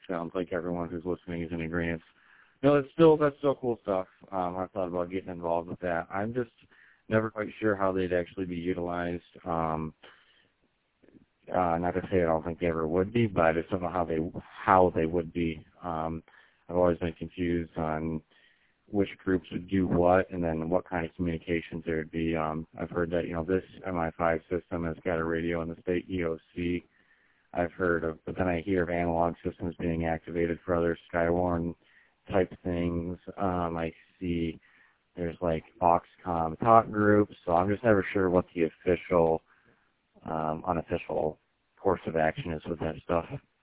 sounds like everyone who's listening is in agreement. That's still cool stuff. I thought about getting involved with that. I'm just never quite sure how they'd actually be utilized. Not to say I don't think they ever would be, but I just don't know how they would be. I've always been confused on which groups would do what, and then what kind of communications there would be. I've heard that this MI5 system has got a radio in the state EOC. I've heard of, but then I hear of analog systems being activated for other Skywarn type things. I see there's like Foxconn talk groups, so I'm just never sure what the official, unofficial course of action is with that stuff.